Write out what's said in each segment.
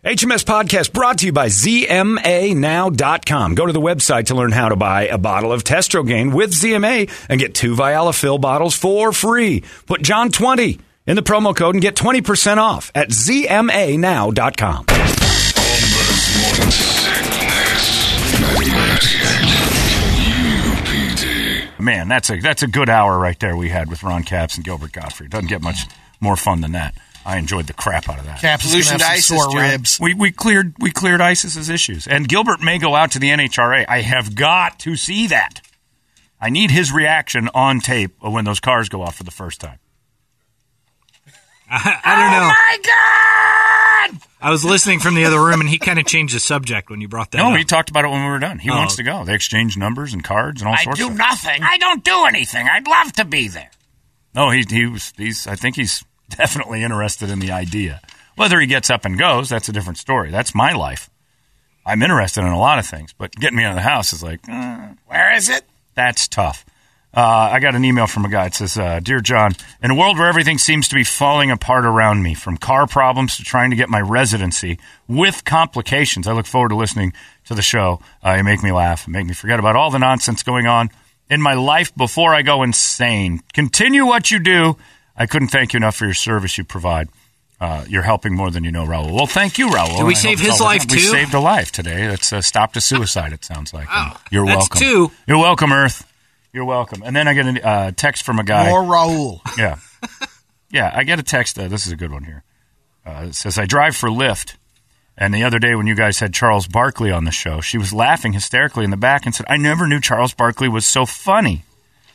HMS Podcast brought to you by ZMANow.com. Go to the website to learn how to buy a bottle of Testrogain with ZMA and get 2 Vialafil bottles for free. Put John 20 in the promo code and get 20% off at ZMANow.com. Man, that's a good hour right there we had with Ron Capps and Gilbert Gottfried. Doesn't get much more fun than that. I enjoyed the crap out of that. Capps loosened ISIS, sore ribs. We cleared ISIS's issues, and Gilbert may go out to the NHRA. I have got to see that. I need his reaction on tape when those cars go off for the first time. I don't know. Oh my God! I was listening from the other room, and he kind of changed the subject when you brought that up. No, he talked about it when we were done. He wants to go. They exchange numbers and cards and all sorts of stuff. I do nothing. I don't do anything. I'd love to be there. No, I think he's definitely interested in the idea. Whether he gets up and goes, that's a different story. That's my life. I'm interested in a lot of things, but getting me out of the house is like, where is it? That's tough. I got an email from a guy. It says, Dear John, in a world where everything seems to be falling apart around me, from car problems to trying to get my residency with complications, I look forward to listening to the show. You make me laugh and make me forget about all the nonsense going on in my life before I go insane. Continue what you do. I couldn't thank you enough for your service you provide. You're helping more than you know, Raul. Well, thank you, Raul. Did we save his life, too? We saved a life today. That's stopped a suicide, it sounds like. Oh, you're that's welcome. 2. You're welcome, Earth. You're welcome. And then I get a text from a guy. More Raul. Yeah. Yeah, I get a text. This is a good one here. It says, I drive for Lyft. And the other day when you guys had Charles Barkley on the show, she was laughing hysterically in the back and said, I never knew Charles Barkley was so funny.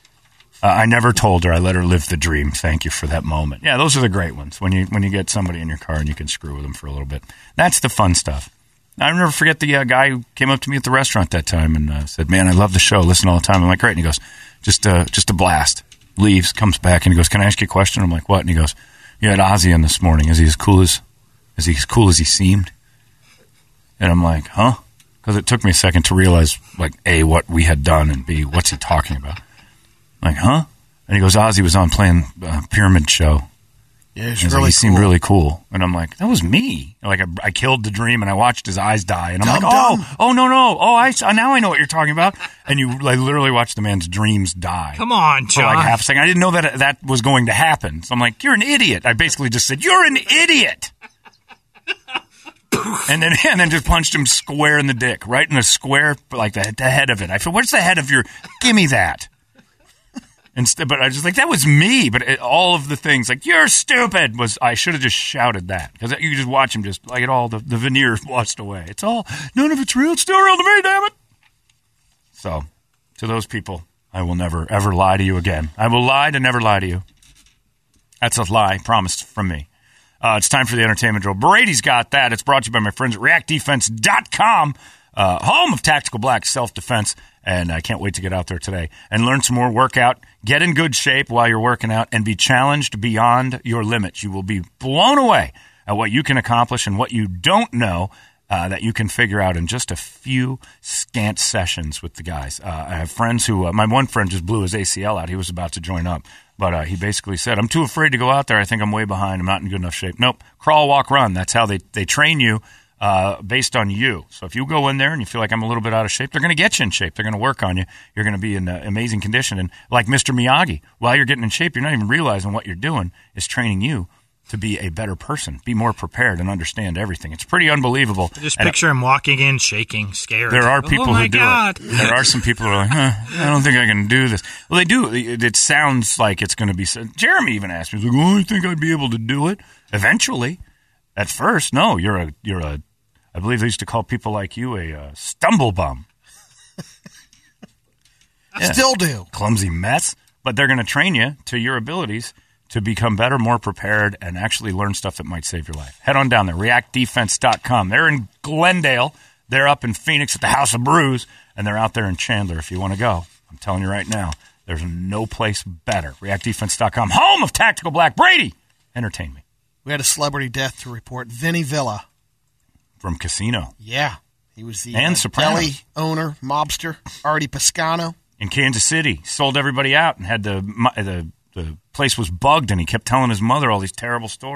I never told her. I let her live the dream. Thank you for that moment. Yeah, those are the great ones, when you get somebody in your car and you can screw with them for a little bit. That's the fun stuff. I'll never forget the guy who came up to me at the restaurant that time and said, man, I love the show. Listen all the time. I'm like, great. And he goes, just a blast. Leaves, comes back, and he goes, can I ask you a question? I'm like, what? And he goes, you had Ozzy in this morning. Is he as cool as he seemed? And I'm like, huh? Because it took me a second to realize, like, A, what we had done, and B, what's he talking about? I'm like, huh? And he goes, Ozzy was on playing Pyramid Show. Yeah, he really seemed really cool. And I'm like, that was me. Like, I killed the dream, and I watched his eyes die. And I'm like, oh, no. Oh, now I know what you're talking about. And you literally watched the man's dreams die. Come on, John. For like half a second. I didn't know that was going to happen. So I'm like, you're an idiot. I basically just said, you're an idiot. and then just punched him square in the dick, right in the square, like the head of it. I said, where's the head of your, give me that. But I was just like, that was me. But all of the things, like, you're stupid, I should have just shouted that. Because you just watch him just, like, the veneer washed away. It's all, none of it's real. It's still real to me, damn it. So, to those people, I will never, ever lie to you again. I will lie to never lie to you. That's a lie promised from me. It's time for the entertainment drill. Brady's got that. It's brought to you by my friends at ReactDefense.com, home of Tactical Black Self-Defense. And I can't wait to get out there today and learn some more, workout, get in good shape while you're working out, and be challenged beyond your limits. You will be blown away at what you can accomplish and what you don't know that you can figure out in just a few scant sessions with the guys. I have friends who, my one friend just blew his ACL out. He was about to join up. But he basically said, I'm too afraid to go out there. I think I'm way behind. I'm not in good enough shape. Nope. Crawl, walk, run. That's how they train you. Based on you. So if you go in there and you feel like I'm a little bit out of shape, they're going to get you in shape. They're going to work on you. You're going to be in amazing condition. And like Mr. Miyagi, while you're getting in shape, you're not even realizing what you're doing is training you to be a better person, be more prepared, and understand everything. It's pretty unbelievable. Just picture him walking in, shaking, scared. There are people who do God. it. There are some people who are like, I don't think I can do this. Well, they do. It sounds like it's going to be. Jeremy even asked me, he's like, I think I'd be able to do it eventually. At first, no, you're a I believe they used to call people like you a stumble bum. Yeah. Still do. Clumsy mess. But they're going to train you to your abilities to become better, more prepared, and actually learn stuff that might save your life. Head on down there, reactdefense.com. They're in Glendale. They're up in Phoenix at the House of Brews, and they're out there in Chandler if you want to go. I'm telling you right now, there's no place better. Reactdefense.com, home of Tactical Black. Brady, entertain me. We had a celebrity death to report. Vinny Villa. From Casino. Yeah. He was the deli owner, mobster, Artie Piscano. In Kansas City. Sold everybody out and had the place was bugged, and he kept telling his mother all these terrible stories.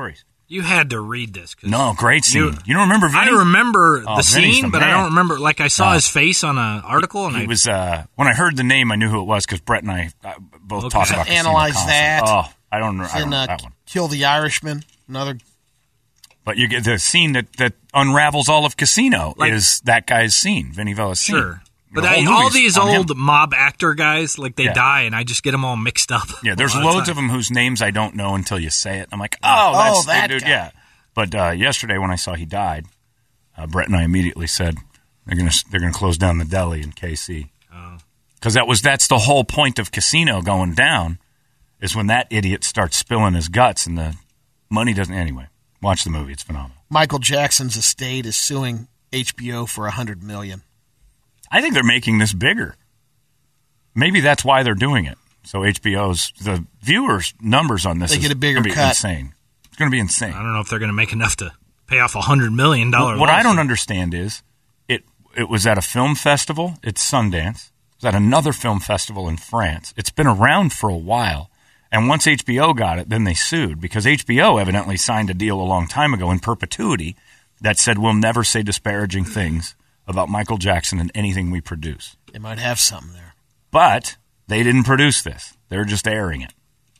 You had to read this. No, great scene. You don't remember Vinny? I remember the Vinny's scene, the but I man. don't remember. Like, I saw his face on an article. And He was, when I heard the name, I knew who it was because Brett and I both talked about Casino Analyze constantly. that. Oh, I don't know And that one. Kill the Irishman. Another. But you get the scene that unravels all of Casino is that guy's scene, Vinny Villa's scene. Sure. But The whole all movie's these on old him. mob actor guys, like, they Yeah. die, and I just get them all mixed up. Yeah, there's a lot loads time. of them whose names I don't know until you say it. I'm like, that's that the dude. guy. Yeah. But yesterday when I saw he died, Brett and I immediately said they're gonna close down the deli in KC because that's the whole point of Casino going down is when that idiot starts spilling his guts and the money doesn't. Anyway, watch the movie; it's phenomenal. Michael Jackson's estate is suing HBO for $100 million. I think they're making this bigger. Maybe that's why they're doing it. So the viewers numbers on this They is get a bigger gonna be cut. Insane. It's going to be insane. I don't know if they're going to make enough to pay off $100 million. What I don't understand is it was at a film festival. It's Sundance. It was at another film festival in France. It's been around for a while. And once HBO got it, then they sued because HBO evidently signed a deal a long time ago in perpetuity that said we'll never say disparaging things about Michael Jackson in anything we produce. They might have something there. But they didn't produce this. They're just airing it.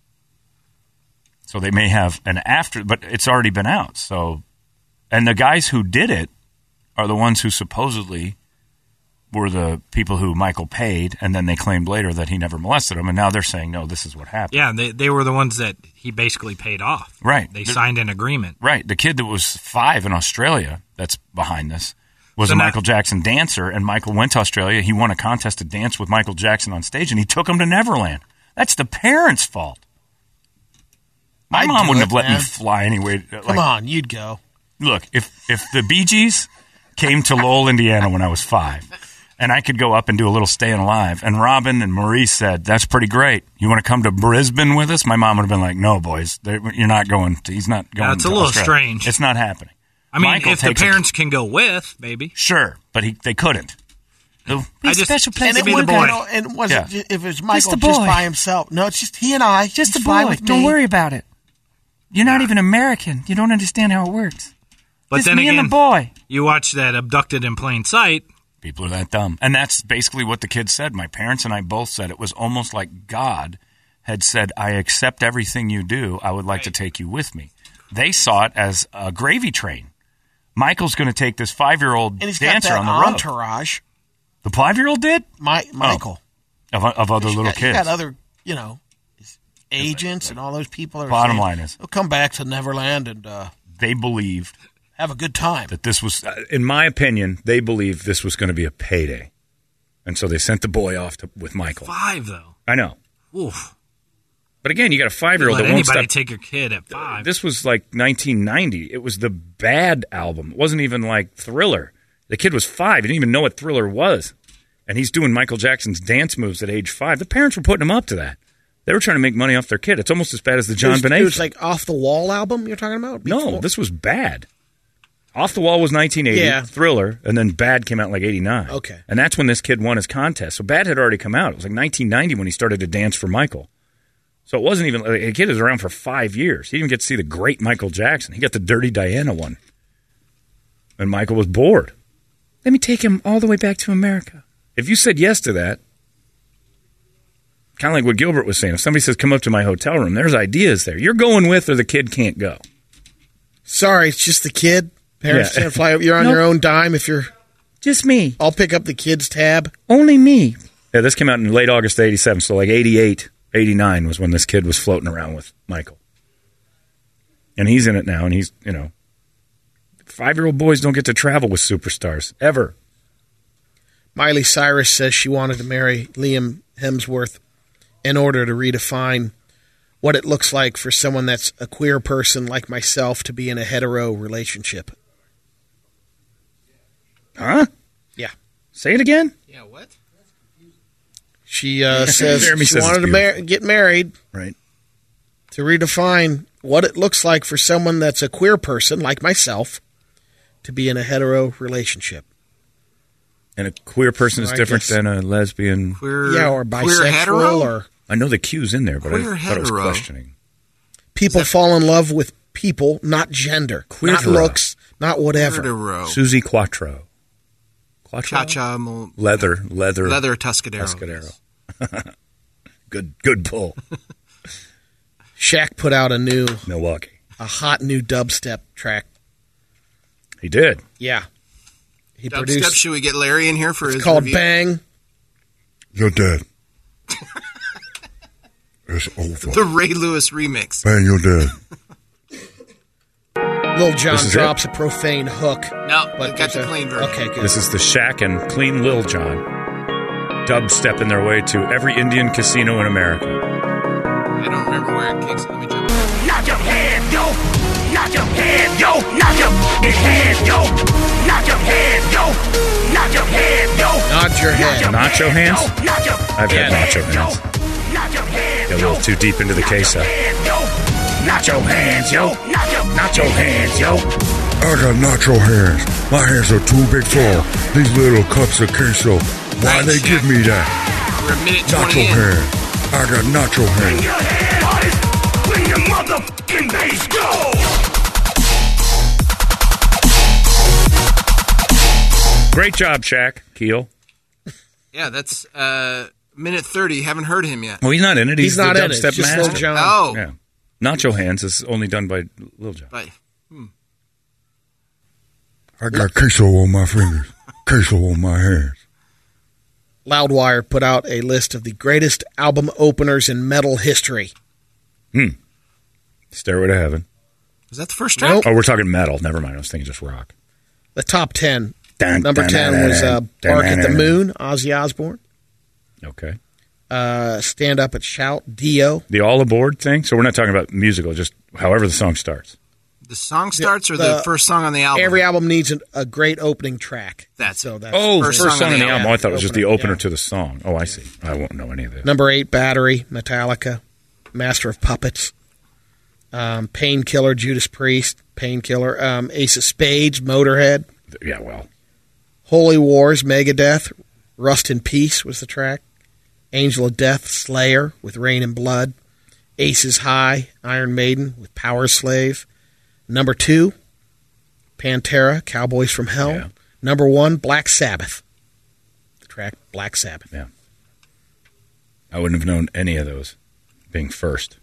So they may have an after, but it's already been out. So, and the guys who did it are the ones who supposedly were the people who Michael paid, and then they claimed later that he never molested them, and now they're saying, no, this is what happened. Yeah, they were the ones that he basically paid off. Right. They signed an agreement. Right. The kid that was 5 in Australia that's behind this was So a now- Michael Jackson dancer, and Michael went to Australia. He won a contest to dance with Michael Jackson on stage, and he took him to Neverland. That's the parents' fault. My I'd mom do wouldn't it, have let man. me fly anyway. Come on, you'd go. Look, if the Bee Gees came to Lowell, Indiana when I was 5, and I could go up and do a little Staying Alive, and Robin and Maurice said, that's pretty great. You want to come to Brisbane with us? My mom would have been like, no, boys, you're not going. He's not going That's to a little Australia. strange. It's not happening. I mean, Michael if the takes a- parents can go with, maybe. Sure, but they couldn't. It'll be I a just- special place And to it be the would, boy. and was Yeah. it, if it's Michael the just boy. by himself? No, it's just he and I. Just It's a fine boy. with me. Don't worry about it. You're not even American. You don't understand how it works. But It's then me again, and the boy. you watch that Abducted in Plain Sight. People are that dumb. And that's basically what the kid said. My parents and I both said it was almost like God had said, I accept everything you do. I would like to take you with me. They saw it as a gravy train. Michael's going to take this 5-year-old And he's got dancer that on the road. entourage. The 5-year-old did? Michael. Of other He's little got, kids. He's got other, his agents and all those people. That are Bottom saying, line is- he'll come back to Neverland and They believed have a good time. that this was, in my opinion, they believed this was going to be a payday. And so they sent the boy off with Michael. 5, though. I know. Oof. But again, you got a 5-year-old Let that won't anybody stop. take your kid at 5. This was like 1990. It was the Bad album. It wasn't even like Thriller. The kid was 5. He didn't even know what Thriller was. And he's doing Michael Jackson's dance moves at age 5. The parents were putting him up to that. They were trying to make money off their kid. It's almost as bad as the John Benet. It was like Off the Wall album you're talking about? No, this was Bad. Off the Wall was 1980, Yeah. Thriller, and then Bad came out in like 89. Okay. And that's when this kid won his contest. So Bad had already come out. It was like 1990 when he started to dance for Michael. So it wasn't even, the kid was around for 5 years. He didn't even get to see the great Michael Jackson. He got the Dirty Diana one. And Michael was bored. Let me take him all the way back to America. If you said yes to that, kind of like what Gilbert was saying, if somebody says, come up to my hotel room, there's ideas there. You're going with or the kid can't go. Sorry, it's just the kid. Parents Yeah. can't fly. You're on Nope. your own dime. If you're, Just me. I'll pick up the kids tab. Only me. Yeah, this came out in late August of 87, so like 88, 89 was when this kid was floating around with Michael. And he's in it now, and he's, 5-year-old boys don't get to travel with superstars, ever. Miley Cyrus says she wanted to marry Liam Hemsworth in order to redefine what it looks like for someone that's a queer person like myself to be in a hetero relationship. Huh? Yeah. Say it again? Yeah, what? She says Jeremy she says wanted it's to get married Right. to redefine what it looks like for someone that's a queer person like myself to be in a hetero relationship. And a queer person So is I different guess- than a lesbian. Queer, Yeah, or queer bisexual hetero? or I know the Q's in there, but I Queer thought it was hetero. questioning. people fall in love with people, not gender, not Queerdero. looks, not whatever. Queerdero. Susie Quattro. Cha-cha. Leather Tuscadero. Good pull. Shaq put out Milwaukee. a hot new dubstep track. He did. Yeah. He Dubstep, produced. should we get Larry in here for his It's called review? Bang. You're dead. It's over. The Ray Lewis remix. Man, you're dead. Lil Jon This is drops a profane hook. No, we got there's the clean version. Okay, good. This is the Shaq and Clean Lil Jon dubstepping their way to every Indian casino in America. I don't remember where it kicks. Let me jump. Knock your head, yo. Knock your head, yo. Knock your head, yo. Knock your head, yo. Knock your head, yo. Nod your head. Nacho hands? Knock your I've had nacho hands. Knock your head, Get a little too deep into the queso. Nacho hands, yo. Nacho hands, yo. I got nacho hands. My hands are too big for these little cups of queso. Why Right, they Shaq. give me that? We're a minute 20 Nacho in. hands. I got nacho hands. Your head, artist. Bring your motherfucking bass, go. Great job, Shaq. Keel. Yeah, that's minute 30. Haven't heard him yet. Well, he's not in it. He's the not in it. dubstep It's just master. Lil Jon. Oh, Yeah. Nacho hands is only done by Lil Jon. but I got queso on my fingers. Queso on my hands. Loudwire put out a list of the greatest album openers in metal history. Stairway to Heaven. is that the first track? Nope. Oh, we're talking metal. Never mind. I was thinking just rock. The top 10. Dun, Number dun, 10 dun, was dun, Bark dun, at the dun, Moon, Ozzy Osbourne. Okay. Stand Up and Shout, Dio. The all aboard thing. So we're not talking about musical, just however the song starts. The song starts or the first song on the album? Every album needs a great opening track. That's so it. that's First song on the album. Oh, I thought it was just the opener yeah. to the song. Oh, I see. I won't know any of this. Number 8, Battery, Metallica. Master of Puppets. Painkiller, Judas Priest. Painkiller. Ace of Spades, Motorhead. Yeah, well. Holy Wars, Megadeth. Rust in Peace was the track. Angel of Death, Slayer with Rain and Blood. Aces High, Iron Maiden with Power Slave. Number 2, Pantera, Cowboys from Hell. Yeah. Number 1, Black Sabbath. The track Black Sabbath. Yeah. I wouldn't have known any of those being first.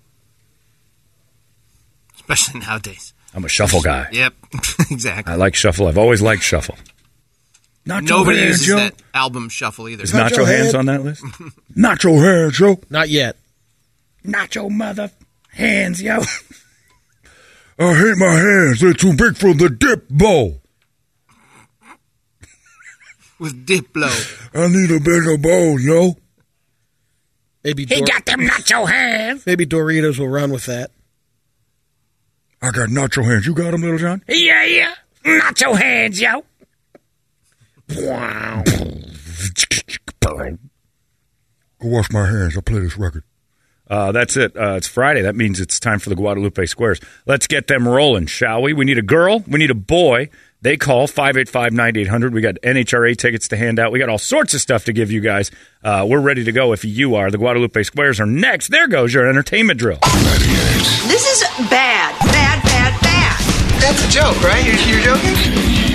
Especially nowadays. I'm a shuffle guy. Yep, exactly. I like shuffle. I've always liked shuffle. Nobody uses that album shuffle either. Is Nacho Hands on that list? Nacho hands, yo. Not yet. Nacho mother hands, yo. I hate my hands. They're too big for the dip bowl. With Diplo. I need a bigger bowl, yo. Maybe He got them nacho hands. Maybe Doritos will run with that. I got nacho hands. You got them, Little John? Yeah. Nacho hands, yo. Wow. Go wash my hands. I'll play this record. That's it. It's Friday. That means it's time for the Guadalupe Squares. Let's get them rolling, shall we? We need a girl. We need a boy. They call 585-9800. We got NHRA tickets to hand out. We got all sorts of stuff to give you guys. We're ready to go if you are. The Guadalupe Squares are next. There goes your entertainment drill. This is bad. Bad. That's a joke, right? You're joking?